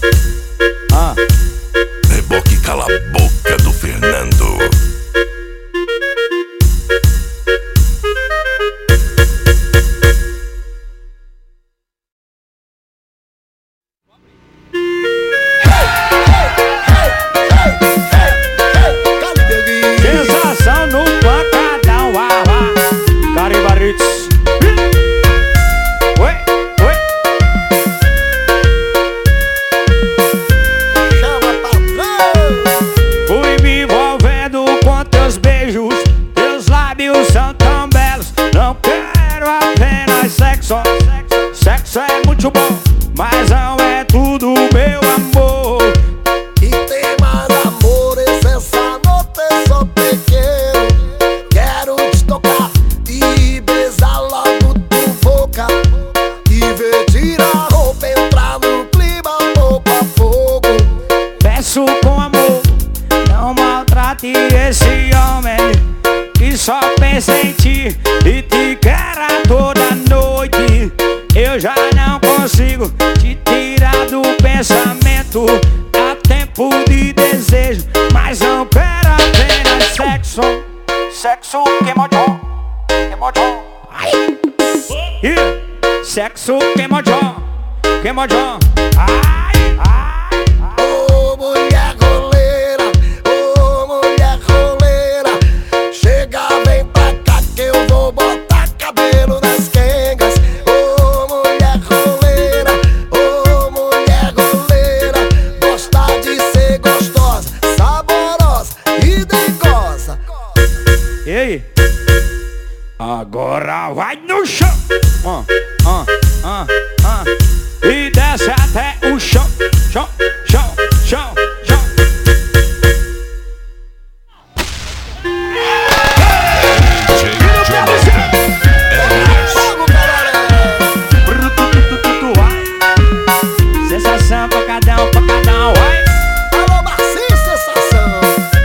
Reboque cala a boca do Fernando. Sensação no pancadão, Caribarits. Fui me envolvendo com teus beijos, teus lábios são tão belos. Não quero apenas sexo. Sexo é muito bom, mas não é tudo, meu amor. E tem mais amores essa noite, só te quero. Quero te tocar e besar logo tua boca e ver tirar a roupa, entrar no clima pouco a pouco. Peço com amor, não maltrate esse homem que só pensa em ti e te quer a toda noite. Eu já não consigo te tirar do pensamento. Há tempo de desejo, mas não quero apenas sexo. Sexo queimodão, queimodão. Sexo queimodão, queimodão. Ai, ai, ai. Ô mulher roleira, ô mulher roleira, chega, vem pra cá que eu vou botar cabelo nas quengas. Ô mulher roleira, gosta de ser gostosa, saborosa e dengosa. E aí? Agora vai no chão. E desce até o chão. Chão, chão, chão, chão. Sensação pancadão, pancadão, vai. Alô, Marcinho, sensação.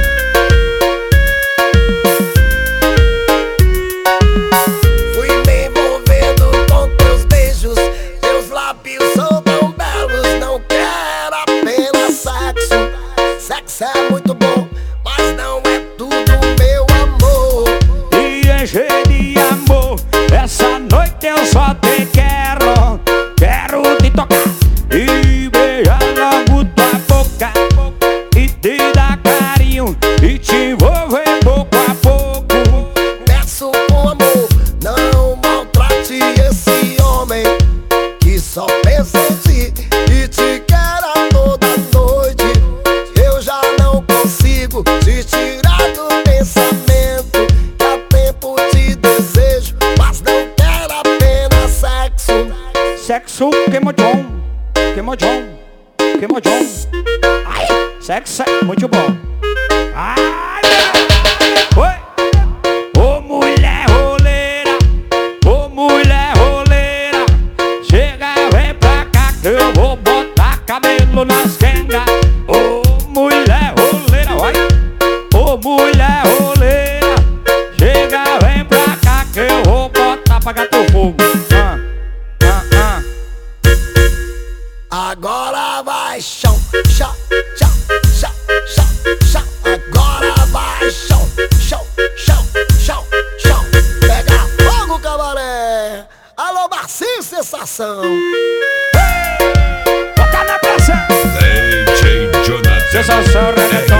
Fui me envolvendo com teus beijos, teus lábios são tão belos. Não quero apenas sexo. Sexo é muito bom, mas não é tudo, meu amor. E encher de amor, essa noite eu só te quero. Quero te tocar e beijar logo tua boca e te dar carinho e te envolver pouco a pouco. Peço com amor, não maltrate esse homem que só pensa em ti e te quer a toda noite. Eu já não consigo te tirar do pensamento. Que há tempo te desejo, mas não quero apenas sexo. Sexo queimodão, queimodão, queimodão. Ai, sexo é muito bom. Ai, oi. Ô mulher roleira, ô mulher roleira, chega, vem pra cá que eu vou botar cabelo nas quengas. Ô mulher roleira, vai. Ô mulher roleira, chega, vem pra cá que eu vou botar pra gato fogo. Agora vai chão, chão, chão, chão, chão, chão. Agora vai chão, chão, chão, chão, chão. Pega fogo, cabaré. Alô, Marcinho, sensação. Toca na pressão. DJ Jonathan. Sensação, reggaeton.